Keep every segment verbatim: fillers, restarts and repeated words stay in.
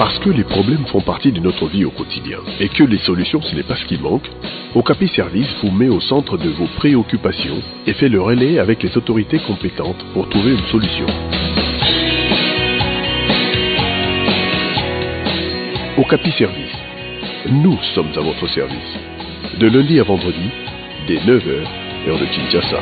Parce que les problèmes font partie de notre vie au quotidien et que les solutions ce n'est pas ce qui manque, Okapi Service vous met au centre de vos préoccupations et fait le relais avec les autorités compétentes pour trouver une solution. Okapi Service, nous sommes à votre service. De lundi à vendredi, dès neuf heures, heure de Kinshasa.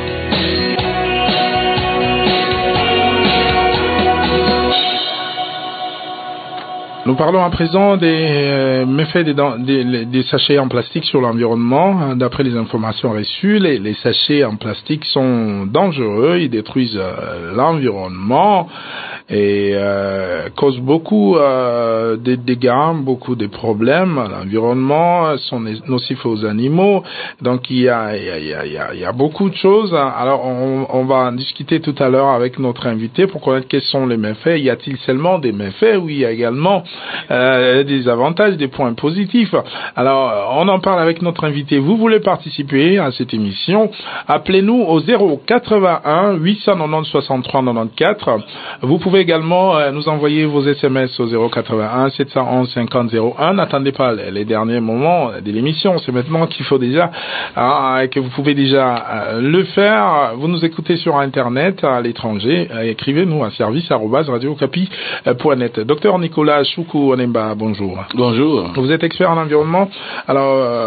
Nous parlons à présent des euh, méfaits des, des, des sachets en plastique sur l'environnement. D'après les informations reçues, les, les sachets en plastique sont dangereux, ils détruisent euh, l'environnement et euh, causent beaucoup euh, de dégâts, beaucoup de problèmes à l'environnement, sont nocifs aux animaux. Donc il y a, il y a, il y a, il y a beaucoup de choses. Alors on, on va en discuter tout à l'heure avec notre invité pour connaître quels sont les méfaits. Y a-t-il seulement des méfaits? Oui, il y a également Euh, des avantages, des points positifs. Alors, on en parle avec notre invité. Vous voulez participer à cette émission? Appelez-nous au zéro quatre-vingt-un huit cent quatre-vingt-dix soixante-trois quatre-vingt-quatorze. Vous pouvez également euh, nous envoyer vos S M S au zéro quatre-vingt-un sept cent onze cinquante zéro un. N'attendez pas les derniers moments de l'émission. C'est maintenant qu'il faut déjà, euh, que vous pouvez déjà euh, le faire. Vous nous écoutez sur Internet à l'étranger. Euh, écrivez-nous à service arobase radio okapi point net. Docteur Nicolas Choukou Onemba, bonjour. Bonjour. Vous êtes expert en environnement. Alors, euh,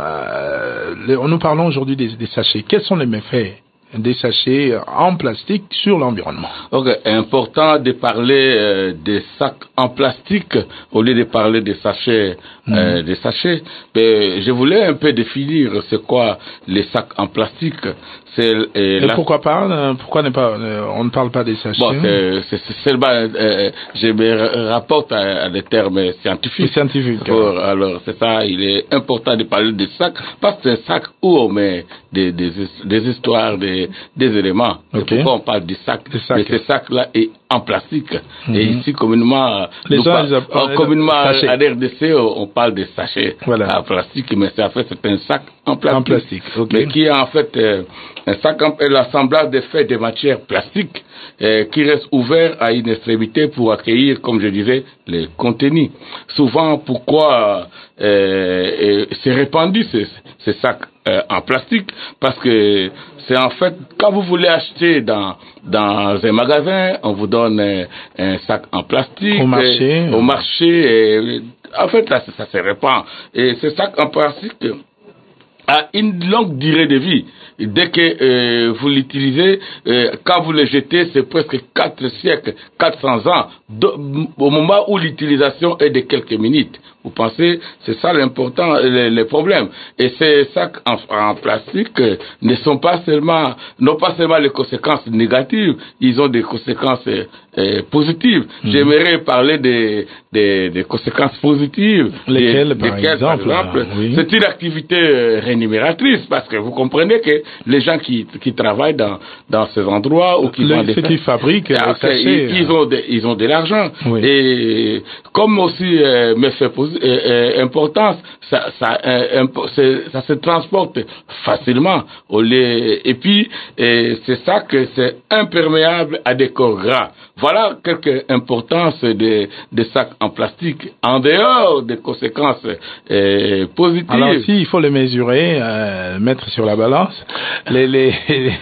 euh, nous parlons aujourd'hui des, des sachets. Quels sont les méfaits des sachets en plastique sur l'environnement? Ok, important de parler euh, des sacs en plastique au lieu de parler des sachets. Mmh. Euh, des sachets. Mais je voulais un peu définir c'est quoi les sacs en plastique. C'est, euh, Et la... pourquoi pas Pourquoi ne pas on ne parle pas des sachets? Bon, c'est, c'est, c'est seulement euh, je me rapporte à, à des termes scientifiques. Scientifiques. Pour, alors c'est ça, il est important de parler des sacs parce que c'est un sac où on met des des, des histoires, des des éléments. Okay. C'est pourquoi on parle du sac. sacs. Mais ce sac là est en plastique. Mm-hmm. Et ici communément, les nous gens, par... ils a... communément à l'R D C on parle de sachets voilà. en plastique, mais c'est en fait c'est un sac en plastique. En plastique. Okay. Mais qui est en fait euh, un sac en l'assemblage de faits de matières plastiques euh, qui reste ouvert à une extrémité pour accueillir, comme je disais, les contenus. Souvent, pourquoi euh, c'est répandu ces, ces sacs euh, en plastique? Parce que c'est en fait, quand vous voulez acheter dans dans un magasin, on vous donne un, un sac en plastique. Au marché. Et, au marché. Et, en fait, là, ça, ça se répand. Et ce sac en plastique a une longue durée de vie. Dès que euh, vous l'utilisez, euh, quand vous le jetez, c'est presque quatre siècles, quatre cents ans, de, au moment où l'utilisation est de quelques minutes. Vous pensez, c'est ça l'important, le, le problème. Et ces sacs en, en plastique euh, ne sont pas seulement, n'ont pas seulement les conséquences négatives, ils ont des conséquences euh, euh, positives. Mmh. J'aimerais parler des, des, des conséquences positives. Lesquelles, des, par desquelles, exemple, par exemple oui. C'est une activité euh, rémunératrice, parce que vous comprenez que les gens qui, qui travaillent dans, dans ces endroits ou qui le, vendent des ceux qui fabriquent, ah, sachets, ils, ils ont de, ils ont de l'argent. Oui. Et comme aussi euh, méfait euh, euh, importance, ça, ça, euh, ça se transporte facilement. Au lieu, et puis euh, c'est ça que c'est imperméable à des corps gras. Voilà quelques importances des, des sacs en plastique, en dehors des conséquences euh, positives. Alors si il faut les mesurer, euh, mettre sur la balance, les, les,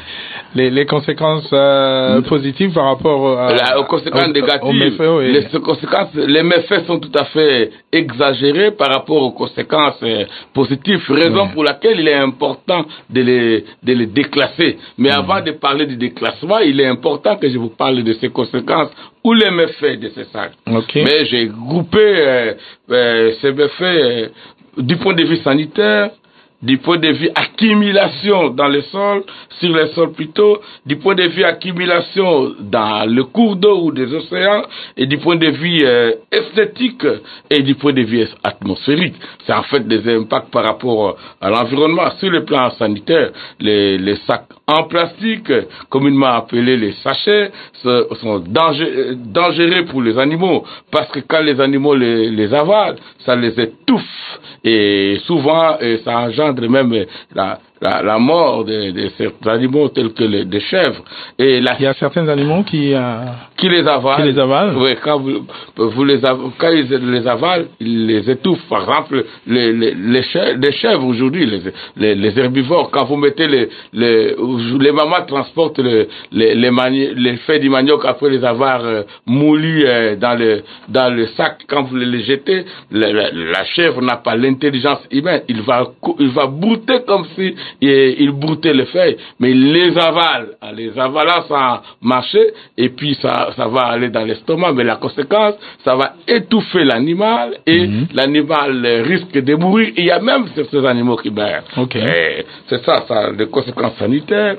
les, les conséquences euh, positives par rapport à, La, aux conséquences aux, négatives, aux méfaits, oui. les, conséquences, les méfaits sont tout à fait exagérés par rapport aux conséquences euh, positives, raison oui. pour laquelle il est important de les, de les déclasser. Mais mmh. avant de parler du déclassement, il est important que je vous parle de ces conséquences ou les méfaits de ces sacs. Okay. Mais j'ai groupé euh, euh, ces méfaits euh, du point de vue sanitaire, du point de vue accumulation dans le sol, sur le sol plutôt, du point de vue accumulation dans le cours d'eau ou des océans, et du point de vue euh, esthétique et du point de vue atmosphérique. C'est en fait des impacts par rapport à l'environnement. Sur le plan sanitaire, les, les sacs en plastique, communément appelés les sachets, sont danger, dangereux pour les animaux, parce que quand les animaux les, les avalent, ça les étouffe, et souvent ça engendre même la, la, la mort de, de certains animaux tels que les des chèvres. Et la, il y a certains animaux qui, euh, qui les avalent. Qui les avalent. Oui, quand vous, vous les av- quand ils les avalent, ils les étouffent. Par exemple, les, les, les chèvres, les chèvres aujourd'hui, les, les, les herbivores, quand vous mettez les, les, les mamans transportent le, les, les, mani- les feuilles du manioc après les avoir euh, moulus euh, dans le, dans le sac, quand vous les jetez, la, la, la chèvre n'a pas l'intelligence humaine. Il va, il va brouter comme si il, il broutait les feuilles, mais il les avale. En les avalant sans marcher, et puis ça, ça va aller dans l'estomac, mais la conséquence, ça va étouffer l'animal, et mmh. l'animal risque de mourir. Il y a même certains animaux qui meurent. Okay. Et c'est ça, ça, les conséquences sanitaires.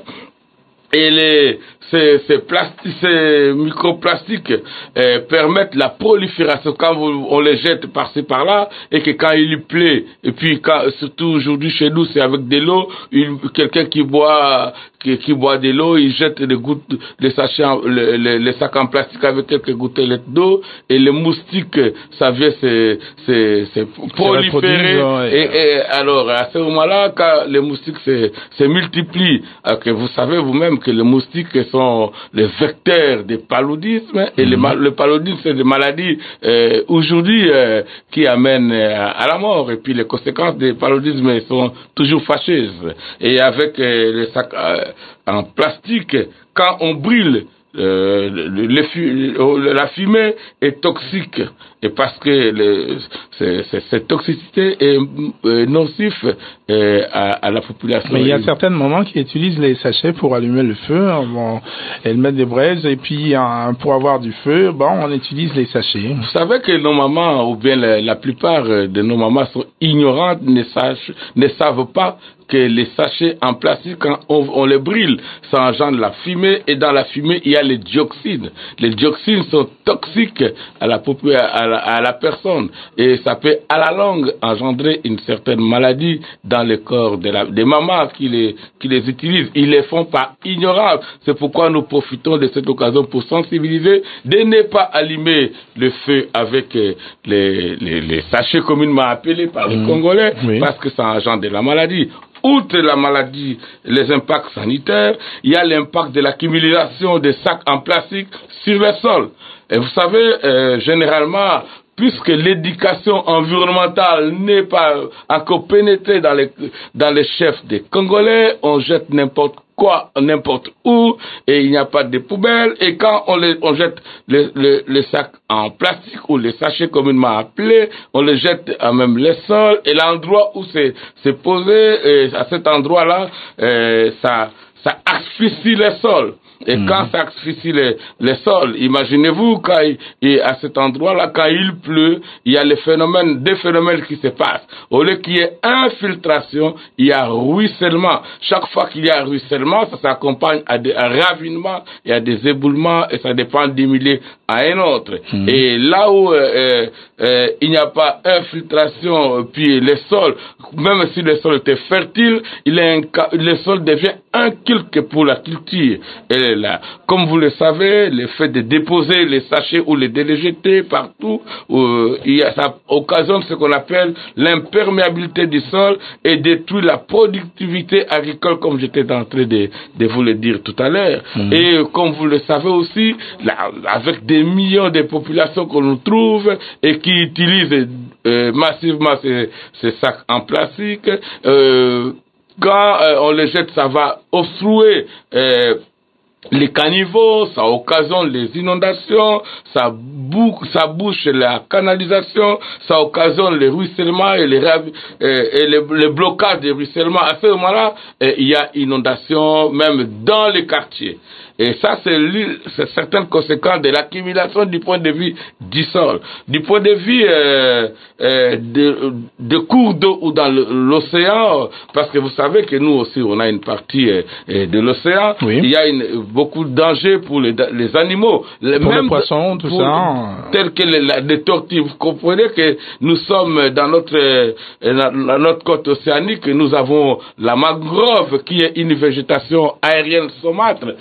Et les, ces, ces plastiques, ces microplastiques euh, permettent la prolifération quand vous, on les jette par-ci par-là, et que quand il plaît, et puis quand, surtout aujourd'hui chez nous, c'est avec de l'eau, une, quelqu'un qui boit, qui, qui boit de l'eau, il jette des gouttes, les sachets, en, les, les, les sacs en plastique avec quelques gouttelettes d'eau, et les moustiques, ça vient se, se, se proliférer. Ouais. Et, et alors, à ce moment-là, quand les moustiques se, se multiplient, que vous savez vous-même que les moustiques sont les vecteurs des paludismes, et mmh. les mal, le paludisme, c'est des maladies euh, aujourd'hui euh, qui amènent euh, à la mort, et puis les conséquences des paludismes sont toujours fâcheuses. Et avec euh, les sacs euh, en plastique, quand on brûle, Euh, le, le, le, la fumée est toxique, et parce que le, c'est, c'est, cette toxicité est, est nocif euh, à, à la population. Mais il y a certains moments qui utilisent les sachets pour allumer le feu. Bon, elles mettent des braises, et puis hein, pour avoir du feu, bon, on utilise les sachets. Vous savez que nos mamans, ou bien la, la plupart de nos mamans sont ignorantes, ne, sachent, ne savent pas que les sachets en plastique, quand on, on les brûle, ça engendre la fumée, et dans la fumée, il y a les dioxines. Les dioxines sont toxiques à la, à la, à la personne, et ça peut, à la longue, engendrer une certaine maladie dans le corps de la, des mamans qui les, qui les utilisent. Ils les font par ignorance. C'est pourquoi nous profitons de cette occasion pour sensibiliser, de ne pas allumer le feu avec les, les, les sachets communément appelés par les mmh. Congolais, oui. parce que ça engendre de la maladie. Outre la maladie, les impacts sanitaires, il y a l'impact de l'accumulation des sacs en plastique sur le sol. Et vous savez, euh, généralement, puisque l'éducation environnementale n'est pas encore pénétrée dans les, dans les chefs des Congolais, on jette n'importe quoi, n'importe où, et il n'y a pas de poubelles, et quand on, les, on jette les, les, les sacs en plastique, ou les sachets communément appelés, on les jette à même les sols, et l'endroit où c'est, c'est posé, et à cet endroit-là, euh, ça, ça asphyxie les sols. Et mmh. quand ça asphyxie les, les sols, imaginez-vous quand il, il, à cet endroit-là, quand il pleut, il y a les phénomènes, des phénomènes qui se passent. Au lieu qu'il y ait infiltration, il y a ruissellement. Chaque fois qu'il y a ruissellement, ça s'accompagne à des ravinements et à des éboulements, et ça dépend d'un milieu à un autre. Mmh. Et là où euh, euh, il n'y a pas infiltration, puis les sols, même si le sol était fertile, il est un, le sol devient inculque pour la culture. Et là, comme vous le savez, le fait de déposer les sachets ou les déjeter partout, euh, il y a, ça occasionne ce qu'on appelle l'imperméabilité du sol et détruit la productivité agricole, comme j'étais en train de, de vous le dire tout à l'heure. Mmh. Et comme vous le savez aussi, là, avec des millions de populations que l'on trouve et qui utilisent euh, massivement ces, ces sacs en plastique, euh, quand euh, on les jette, ça va obstruer euh, les caniveaux, ça occasionne les inondations, ça, bou- ça bouche la canalisation, ça occasionne les ruissellements et les, euh, et les, les blocages des ruissellements. À ce moment-là, euh, il y a inondation même dans les quartiers. Et ça, c'est, c'est certaines conséquences de l'accumulation du point de vue du sol. Du point de vue euh, euh, de, de cours d'eau ou dans l'océan, parce que vous savez que nous aussi, on a une partie euh, de l'océan. Oui. Il y a une, beaucoup de dangers pour les, les animaux. Les, pour même les poissons, tout pour, ça. Tels que les, les tortues. Vous comprenez que nous sommes dans notre, euh, dans notre côte océanique, nous avons la mangrove qui est une végétation aérienne saumâtre. Et cette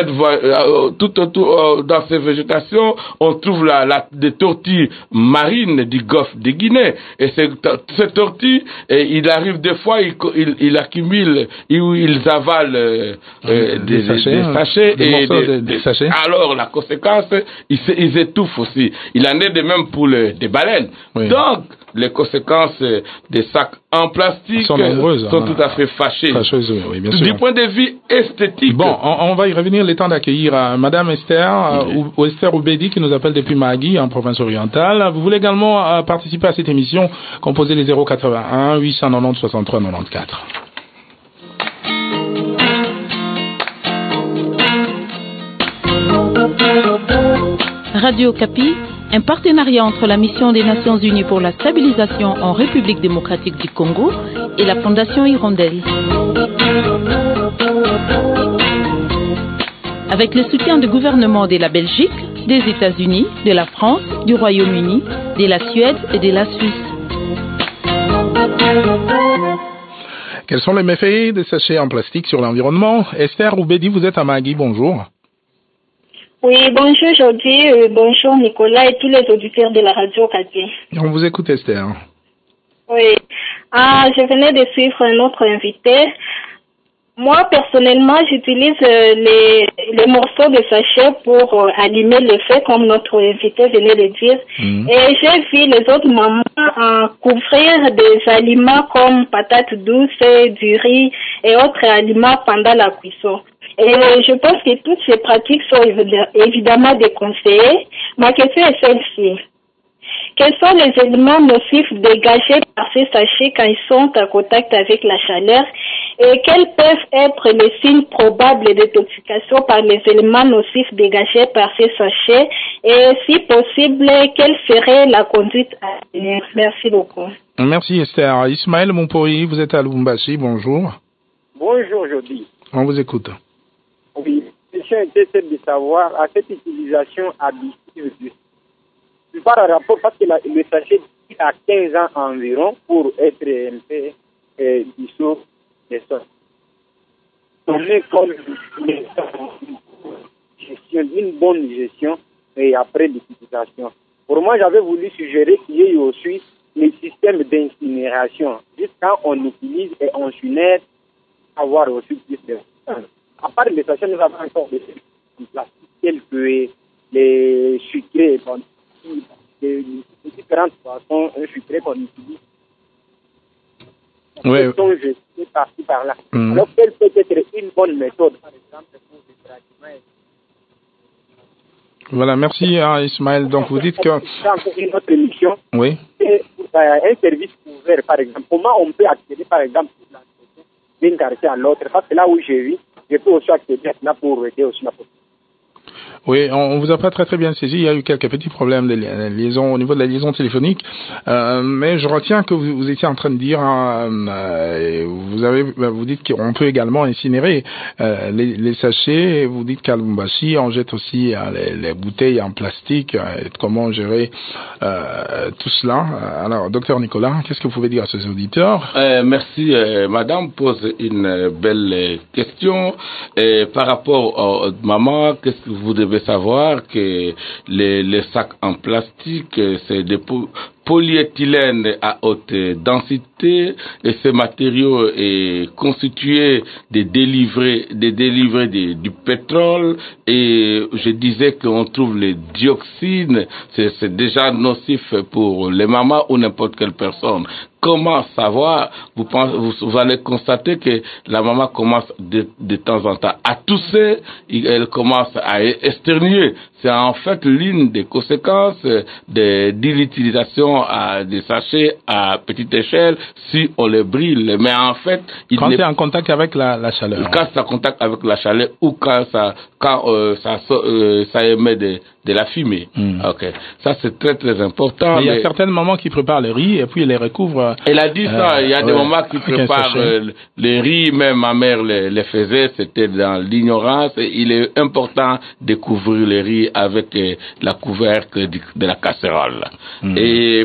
cette voie, euh, tout autour, euh, dans ces végétations, on trouve la, la, des tortues marines du golfe de Guinée. Et ces, ces tortues, et il arrive des fois, ils il, il accumulent, ils, ils avalent euh, euh, des, des sachets, des sachets des et des, de, des sachets. Alors, la conséquence, ils, ils étouffent aussi. Il en est de même pour le, des baleines. Oui. Donc, les conséquences des sacs en plastique sont, nombreuses, sont hein, tout à fait fâchées. Fâcheuses, oui, oui, bien du sûr. point de vue esthétique. Bon, on, on va y revenir. Le temps d'accueillir euh, Madame Esther, oui. euh, ou, ou Esther Oubedi, qui nous appelle depuis Magui, en province orientale. Vous voulez également euh, participer à cette émission? Composez les zéro quatre-vingt-un huit cent quatre-vingt-dix soixante-trois quatre-vingt-quatorze. Radio Okapi, un partenariat entre la Mission des Nations Unies pour la stabilisation en République démocratique du Congo et la Fondation Hirondelle. Avec le soutien du gouvernement de la Belgique, des États-Unis, de la France, du Royaume-Uni, de la Suède et de la Suisse. Quels sont les méfaits des sachets en plastique sur l'environnement? Esther Oubedi, vous êtes à Magui, bonjour. Oui, bonjour Jordi, euh, bonjour Nicolas et tous les auditeurs de la radio Okapi. On vous écoute Esther. Oui, ah, je venais de suivre un autre invité. Moi, personnellement, j'utilise euh, les, les morceaux de sachet pour euh, allumer le feu, comme notre invité venait de dire. Mmh. Et j'ai vu les autres mamans euh, couvrir des aliments comme patates douces, du riz et autres aliments pendant la cuisson. Et je pense que toutes ces pratiques sont évidemment déconseillées. Ma question est celle-ci. Quels sont les éléments nocifs dégagés par ces sachets quand ils sont en contact avec la chaleur et quels peuvent être les signes probables d'intoxication par les éléments nocifs dégagés par ces sachets et si possible, quelle serait la conduite à tenir? Merci beaucoup. Merci Esther. Ismaël Mompori, vous êtes à Lubumbashi, bonjour. Bonjour Jody. On vous écoute. Oui, la question était celle de savoir à cette utilisation abusive du Je parle en rapport parce que la, le sachet a quinze ans environ pour être un peu euh, dissous des sols. On est comme une gestion, une bonne gestion et après l'utilisation. Pour moi, j'avais voulu suggérer qu'il y ait aussi les systèmes d'incinération. Juste quand on utilise et on sunette, avoir aussi plus de à part les sachets, nous avons encore des plastiques tels que les sucrés, de différentes façons, un sucré qu'on utilise. Oui. Sont jetés par-ci par-là. Mmh. Alors, quelle peut être une bonne méthode, par exemple, pour le traitement? Voilà, merci hein, Ismaël. Donc, vous dites que... Dans une autre émission, oui. Et, euh, un service ouvert, par exemple. Comment on peut accéder, par exemple, sur l'entretien d'une quartier à l'autre? Parce que là où je vis, je peux aussi accéder là pour aider aussi la population. Oui, on, on vous a pas très très bien saisi. Il y a eu quelques petits problèmes de liaison au niveau de la liaison téléphonique, euh, mais je retiens que vous, vous étiez en train de dire, hein, euh, vous avez, vous dites qu'on peut également incinérer euh, les, les sachets. Et vous dites qu'à Lubumbashi, on jette aussi hein, les, les bouteilles en plastique. Euh, et comment gérer euh, tout cela? Alors, docteur Nicolas, qu'est-ce que vous pouvez dire à ces auditeurs? euh, Merci, euh, Madame pose une belle question. Et par rapport à maman, qu'est-ce que vous devez savoir que les, les sacs en plastique, c'est des polyéthylène à haute densité et ce matériau est constitué de délivrer, de délivrer de, du pétrole et je disais qu'on trouve les dioxines, c'est, c'est déjà nocif pour les mamans ou n'importe quelle personne. Comment savoir? Vous, pensez, vous, vous allez constater que la maman commence de, de temps en temps à tousser, elle commence à éternuer. C'est en fait l'une des conséquences de, de l'utilisation à des sachets à petite échelle si on les brûle. Mais en fait, il quand c'est en contact avec la, la chaleur. Quand c'est en contact avec la chaleur ou quand ça, quand euh, ça, euh, ça émet de, de la fumée. Mm. Ok, ça c'est très très important. Mais il y a mais... certaines mamans qui préparent le riz et puis les recouvrent. Elle a dit euh, ça. Il y a ouais, des mamans qui préparent euh, le riz. Même ma mère les, les faisait. C'était dans l'ignorance. Et il est important de couvrir le riz avec euh, la couvercle de, de la casserole. Mm. Et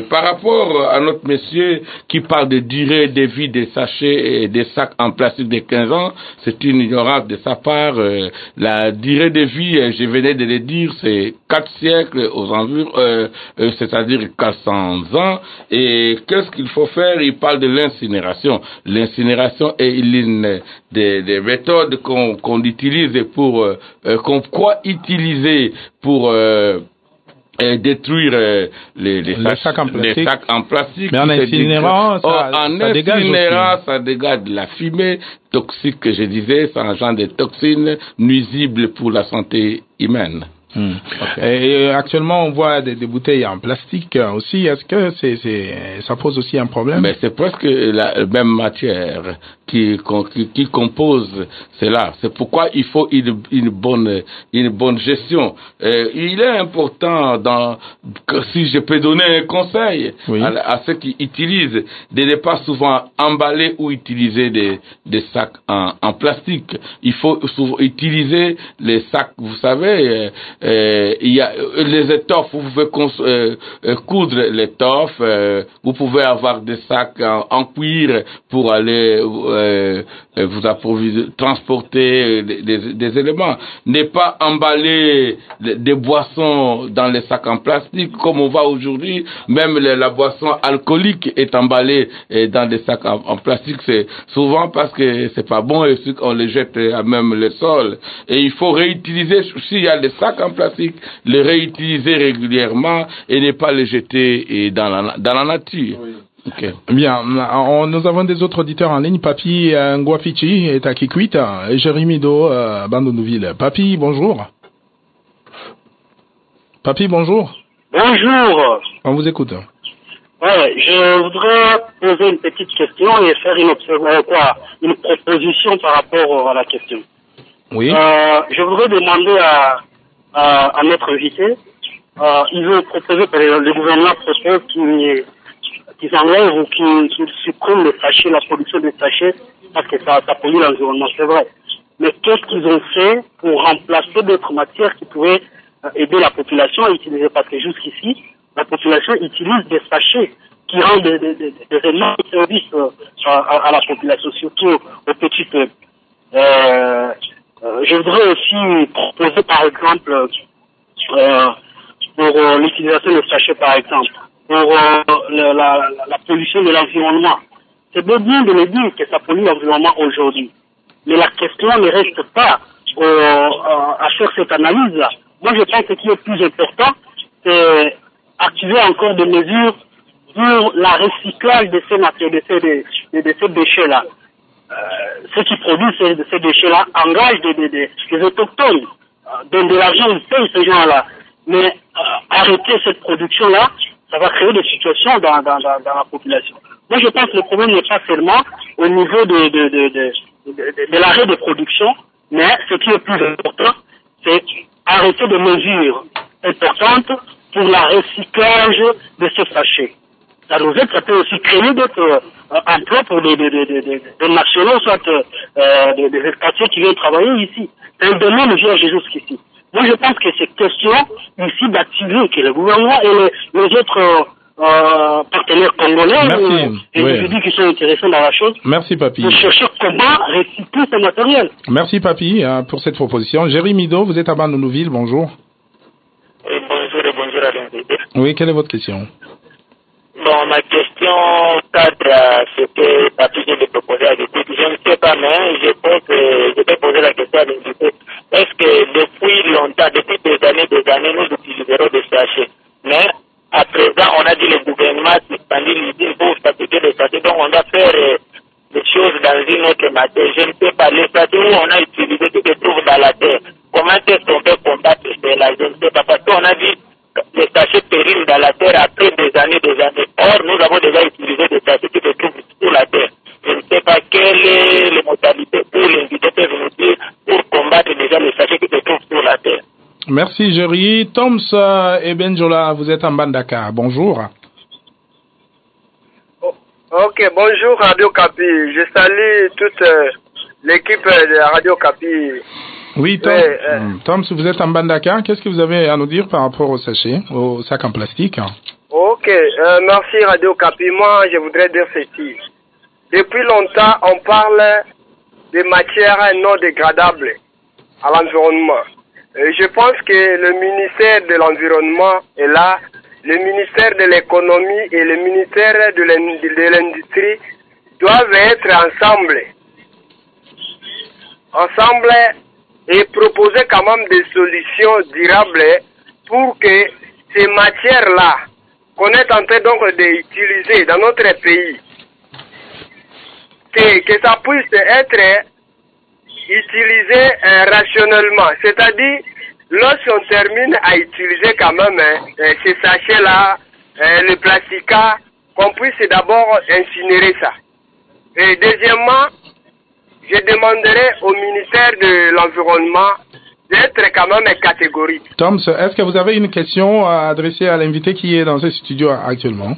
par rapport à notre monsieur qui parle de durée de vie des sachets et des sacs en plastique de quinze ans, c'est une ignorance de sa part. Euh, la durée de vie, euh, je venais de le dire, c'est quatre siècles aux environs, euh, euh, c'est-à-dire quatre cents ans. Et qu'est-ce qu'il faut faire? Il parle de l'incinération. L'incinération est l'une des, des méthodes qu'on qu'on utilise pour, euh, qu'on croit utiliser pour euh, et détruire euh, les, les, sacs, sacs en plastique. les sacs en plastique. Mais en incinérant, ça, oh, en ça dégage incinérant, ça dégage de la fumée toxique que je disais, ça engendre des toxines nuisibles pour la santé humaine. Hmm. Okay. Et actuellement, on voit des, des bouteilles en plastique aussi. Est-ce que c'est, c'est, ça pose aussi un problème? Mais c'est presque la même matière qui, qui, qui compose cela. C'est pourquoi il faut une, une bonne, une bonne gestion. Euh, il est important, dans, que si je peux donner un conseil oui. à, à ceux qui utilisent, de ne pas souvent emballer ou utiliser des, des sacs en, en plastique. Il faut souvent utiliser les sacs, vous savez. Euh, Euh, il y a les étoffes, vous pouvez euh, euh, coudre l'étoffe, euh, vous pouvez avoir des sacs en, en cuir pour aller euh, vous approvisionner, transporter des, des, des éléments. Ne pas emballer des boissons dans les sacs en plastique comme on voit aujourd'hui. Même la, la boisson alcoolique est emballée dans des sacs en, en plastique. C'est souvent parce que c'est pas bon et on les jette à même le sol. Et il faut réutiliser, s'il y a des sacs en plastique, les réutiliser régulièrement et ne pas les jeter dans la, dans la nature. Oui. Okay. Bien, on, nous avons des autres auditeurs en ligne. Papi euh, Ngwafichi est à Kikwit et Jérémy Do à Bandunuville. Papi, bonjour. Papi, bonjour. Bonjour. On vous écoute. Ouais, je voudrais poser une petite question et faire une observation, quoi, une proposition par rapport à la question. Oui. Euh, je voudrais demander à À, à notre invité, euh, il veut proposer, le gouvernement propose qu'il qu s'enlève ou qu'il qu supprime les sachets, la production des sachets, parce que ça, ça pollue l'environnement, c'est vrai. Mais qu'est-ce qu'ils ont fait pour remplacer d'autres matières qui pouvaient euh, aider la population à utiliser? Parce que jusqu'ici, la population utilise des sachets qui rendent des, des, des, des énormes services euh, à, à la population, surtout aux petits peuples. Euh, Euh, je voudrais aussi proposer, par exemple, euh, pour euh, l'utilisation des sachets, par exemple, pour euh, le, la, la pollution de l'environnement. C'est bien de le dire que ça pollue l'environnement aujourd'hui. Mais la question ne reste pas euh, à faire cette analyse-là. Moi, je pense que ce qui est plus important, c'est activer encore des mesures pour la recyclage de ces matières, de ces, de, de ces déchets-là. Euh, ceux qui produisent ces, ces déchets-là engagent des, des, des, des autochtones, euh, donnent de l'argent, ils payent ces gens-là. Mais euh, arrêter cette production-là, ça va créer des situations dans, dans, dans, dans la population. Moi, je pense que le problème n'est pas seulement au niveau de, de, de, de, de, de, de l'arrêt de production, mais ce qui est plus important, c'est arrêter des mesures importantes pour la recyclage de ces sachets. Ça nous aide, ça peut aussi créer d'autres euh, emplois pour des, des, des, des, des nationaux, soit euh, des, des expatriés qui viennent travailler ici. C'est un domaine vierge jusqu'ici. Moi, je pense que c'est question ici d'activer que le gouvernement et les, les autres euh, partenaires congolais et les individus qui sont intéressés dans la chose. Merci, Papi. Pour chercher comment recycler ce matériel. Merci, Papi, hein, pour cette proposition. Jérémy Do, vous êtes à Bandunuville, bonjour. Oui, bonjour et bonjour à l'invité. Oui, quelle est votre question? Bon, ma question cadre à ce que Papi vient de proposer à l'équipe. Je ne sais pas, mais je pense que je vais poser la question à l'invité. Est-ce que depuis longtemps, depuis des années, des années, nous utiliserons des sachets? Mais à présent, on a dit le gouvernement suspendit l'idée pour fabriquer des sachets. Donc, on doit faire euh, des choses dans une autre matière. Je ne sais pas, les sachets où on a utilisé qui se trouvent dans la terre, comment est-ce qu'on peut combattre cela? Je ne sais pas, parce qu'on a dit les sachets périllent dans la terre après des années, des années. Or, nous avons déjà utilisé des sachets qui se trouvent sur la terre. Je ne sais pas quelles sont les modalités pour l'inviter peuvent nous dire pour combattre déjà les sachets qui se trouvent sur la terre. Merci, Jerry. Toms et Benjola, vous êtes en Bandaka. Bonjour. Oh, ok, bonjour Radio Capi. Je salue toute euh, l'équipe de Radio Capi. Oui, Tom, ouais, euh, Tom, si vous êtes en Bandaka, qu'est-ce que vous avez à nous dire par rapport aux sachets, aux sacs en plastique? Ok, Ok, euh, merci Radio Capi. Moi, je voudrais dire ceci. Depuis longtemps, on parle de matières non dégradables à l'environnement. Et je pense que le ministère de l'Environnement est là, le ministère de l'Économie et le ministère de l'Industrie doivent être ensemble. Ensemble et proposer quand même des solutions durables pour que ces matières-là qu'on est en train donc d'utiliser dans notre pays, que, que ça puisse être utilisé euh, rationnellement. C'est-à-dire, lorsqu'on termine à utiliser quand même euh, ces sachets-là, euh, le plastica, qu'on puisse d'abord incinérer ça. Et deuxièmement, je demanderai au ministère de l'Environnement d'être quand même catégorique. Tom, est-ce que vous avez une question à adresser à l'invité qui est dans ce studio actuellement?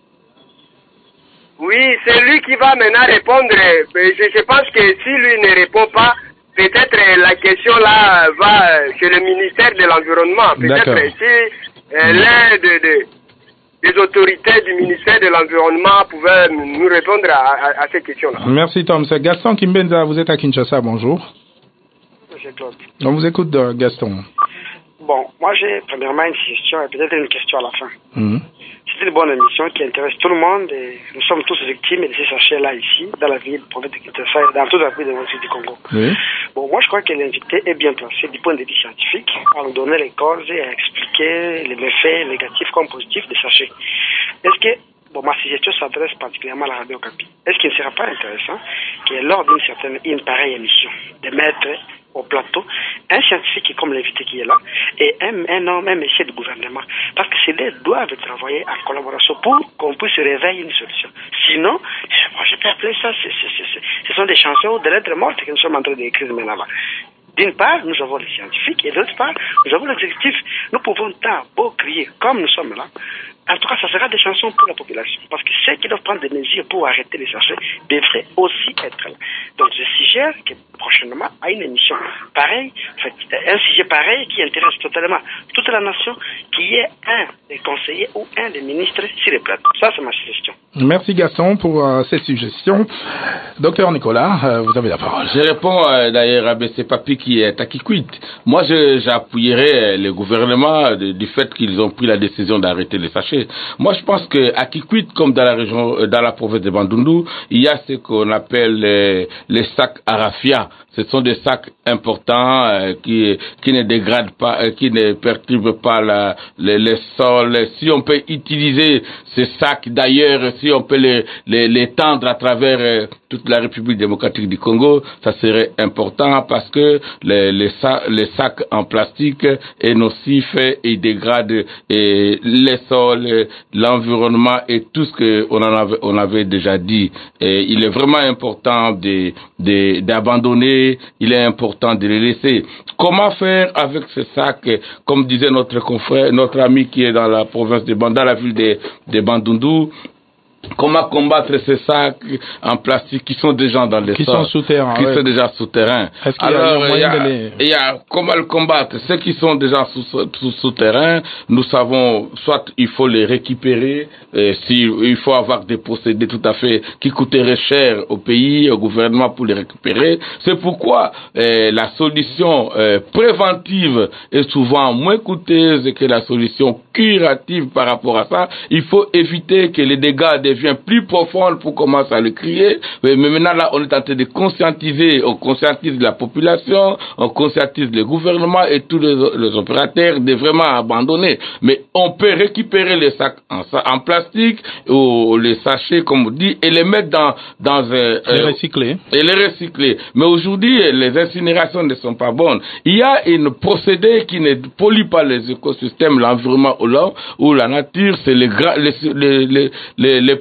Oui, c'est lui qui va maintenant répondre. Je, je pense que si lui ne répond pas, peut-être la question là va chez le ministère de l'Environnement. Peut-être si euh, l'un de, de, des autorités du ministère de l'Environnement pouvait nous répondre à, à, à ces questions-là. Merci Tom. C'est Gaston Kimbenza, vous êtes à Kinshasa, bonjour. Monsieur Claude. On vous écoute, Gaston. Bon, moi j'ai premièrement une question et peut-être une question à la fin. Mmh. C'est une bonne émission qui intéresse tout le monde et nous sommes tous victimes de ces sachets-là ici, dans la ville, province de Kinshasa et dans toute la ville du Congo. Oui. Bon, moi je crois que l'invité est bien placé du point de vue scientifique à nous donner les causes et à expliquer les méfaits négatifs comme positifs des sachets. Est-ce que, bon, ma suggestion s'adresse particulièrement à la Radio Capi, est-ce qu'il ne sera pas intéressant que lors d'une certaine, une pareille émission, de mettre au plateau un scientifique comme l'invité qui est là et un, un homme, un monsieur de gouvernement, parce que ces deux doivent travailler en collaboration pour qu'on puisse réveiller une solution. Sinon, moi je peux appeler ça, c'est, c'est, c'est, ce sont des chansons de lettres mortes que nous sommes en train d'écrire maintenant là. D'une part, nous avons les scientifiques et d'autre part, nous avons l'exécutif. Nous pouvons tant beau crier comme nous sommes là. En tout cas, ça sera des chansons pour la population. Parce que ceux qui doivent prendre des mesures pour arrêter les sachets devraient aussi être là. Donc, je suggère que prochainement, à une émission pareille, en fait, un sujet pareil qui intéresse totalement toute la nation, qui est un des conseillers ou un des ministres sur les plateaux. Ça, c'est ma suggestion. Merci Gaston pour euh, cette suggestion. Docteur Nicolas, euh, vous avez la parole. Je réponds euh, d'ailleurs à B C Papi qui est à Kikwit. Moi, je, j'appuierai le gouvernement de, du fait qu'ils ont pris la décision d'arrêter les sachets. Moi, je pense que à Kikwit, comme dans la région, dans la province de Bandundu, il y a ce qu'on appelle les, les sacs Arafia. Ce sont des sacs importants euh, qui qui ne dégradent pas, euh, qui ne perturbent pas la, les, les sols. Si on peut utiliser ces sacs, d'ailleurs, si on peut les les, les tendre à travers euh, toute la République démocratique du Congo, ça serait important parce que les les, sa, les sacs en plastique est nocif et dégradent et les sols, l'environnement et tout ce que on en avait on avait déjà dit. Et il est vraiment important de de d'abandonner. Il est important de les laisser. Comment faire avec ces sacs, comme disait notre confrère, notre ami qui est dans la province de Bandundu, dans la ville de, de Bandundu? Comment combattre ces sacs en plastique qui sont déjà dans les qui sols, sont souterrains, qui ouais. sont déjà souterrains. Est-ce qu'il Alors, y a, il y a, il y a, les... il y a comment le combattre? Ceux qui sont déjà sous, sous souterrains, nous savons, soit il faut les récupérer, euh, si il faut avoir des procédés tout à fait qui coûteraient cher au pays, au gouvernement pour les récupérer. C'est pourquoi euh, la solution euh, préventive est souvent moins coûteuse que la solution curative par rapport à ça. Il faut éviter que les dégâts deviennent plus profonds pour commencer à le crier. Mais maintenant là, on est en train de conscientiser, on conscientise la population, on conscientise le gouvernement et tous les, les opérateurs de vraiment abandonner. Mais on peut récupérer les sacs en, en plastique ou les sachets comme on dit et les mettre dans dans un les recycler et les recycler. Mais aujourd'hui, les incinérations ne sont pas bonnes. Il y a une procédé qui ne pollue pas les écosystèmes, l'environnement ou la nature, c'est les, les, les, les, les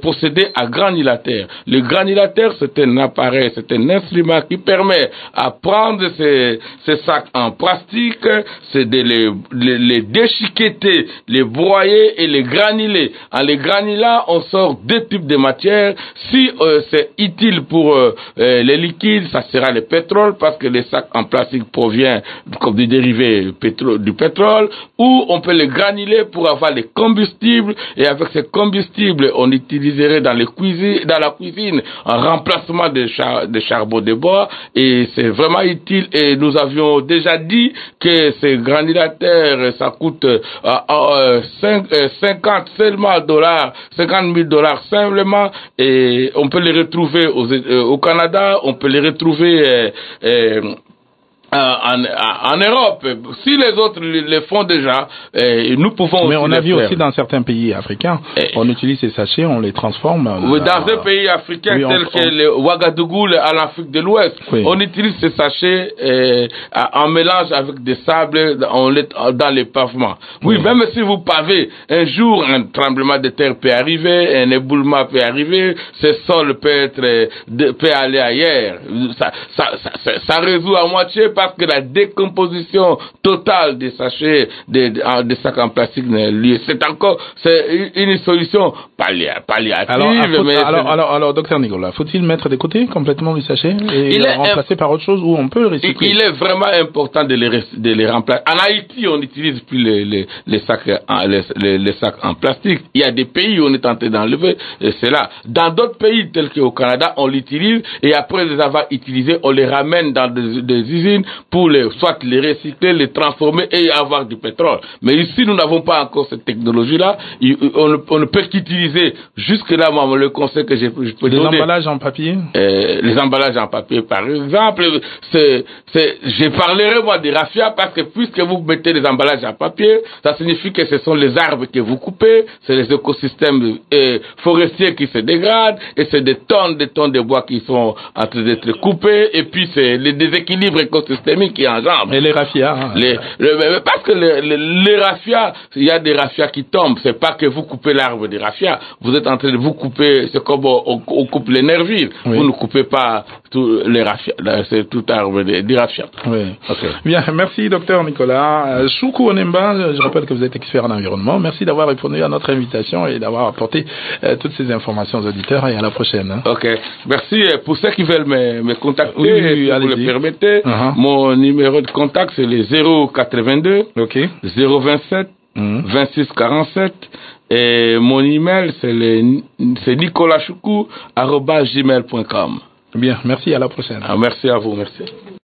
procéder à granulataire. Le granulataire, c'est un appareil, c'est un instrument qui permet à prendre ces, ces sacs en plastique, c'est de les, les, les déchiqueter, les broyer et les granuler. En les granulant, on sort deux types de matières. Si euh, c'est utile pour euh, euh, les liquides, ça sera le pétrole, parce que les sacs en plastique proviennent comme des dérivés pétro- du pétrole, ou on peut les granuler pour avoir les combustibles, et avec ces combustibles, on utiliserait dans les cuisines, dans la cuisine, un remplacement de, char- de charbon de bois, et c'est vraiment utile. Et nous avions déjà dit que ces granulateurs, ça coûte euh, euh, cinq, euh, cinquante seulement dollars, cinquante mille dollars simplement, et on peut les retrouver aux, euh, au Canada, on peut les retrouver euh, euh, En, en Europe. Si les autres le font déjà, eh, nous pouvons mais aussi on a le vu faire. aussi dans certains pays africains, eh, on utilise ces sachets, on les transforme. Oui, dans un pays africain oui, tel on, que on... le Ouagadougou, en Afrique de l'Ouest, oui. on utilise ces sachets eh, en mélange avec des sables on les, dans les pavements. Oui, oui, même si vous pavez, un jour un tremblement de terre peut arriver, un éboulement peut arriver, ce sol peut être peut aller ailleurs. Ça, ça, ça, ça, ça résout à moitié parce que la décomposition totale des sachets, des, des sacs en plastique, c'est encore c'est une solution pallia, palliative. Alors, faut, mais alors, alors, alors, docteur Nicolas, faut-il mettre de côté complètement les sachets et il est remplacer un, par autre chose où on peut le recycler? Il est vraiment important de les, de les remplacer. En Haïti, on n'utilise plus les, les, les, sacs, les, les, les sacs en plastique. Il y a des pays où on est tenté d'enlever, c'est là. Dans d'autres pays, tels qu'au Canada, on l'utilise et après les avoir utilisés, on les ramène dans des, des usines pour les, soit les recycler, les transformer et avoir du pétrole. Mais ici, nous n'avons pas encore cette technologie-là. On ne, on ne peut qu'utiliser, jusque-là, moi, le conseil que je, je peux les donner. Les emballages en papier euh, Les emballages en papier, par exemple. C'est, c'est, je parlerai, moi, des raffias parce que puisque vous mettez les emballages en papier, ça signifie que ce sont les arbres que vous coupez, c'est les écosystèmes euh, forestiers qui se dégradent et c'est des tonnes, des tonnes de bois qui sont en train d'être coupés et puis c'est les déséquilibres écosystémiques qui enjambent. Et les raffias hein. les, le, Parce que les, les, les raffias, il y a des raffias qui tombent. C'est pas que vous coupez l'arbre des raffias. Vous êtes en train de vous couper, c'est comme on, on coupe les nervures. Oui. Vous ne coupez pas tous les raffias. C'est tout arbre des, des raffias. Oui. Okay. Bien, merci docteur Nicolas. Choukou Onemba, je rappelle que vous êtes expert en environnement. Merci d'avoir répondu à notre invitation et d'avoir apporté euh, toutes ces informations aux auditeurs et à la prochaine. Hein. Ok. Merci. Pour ceux qui veulent me, me contacter, oui, oui, si vous le permettez, uh-huh. mon numéro de contact c'est le zéro quatre-vingt-deux okay. zéro vingt-sept mm-hmm. vingt-six quarante-sept et mon email c'est le c'est nicolas choukou arobase gmail point com. Bien, merci, à la prochaine. Ah, merci à vous, merci.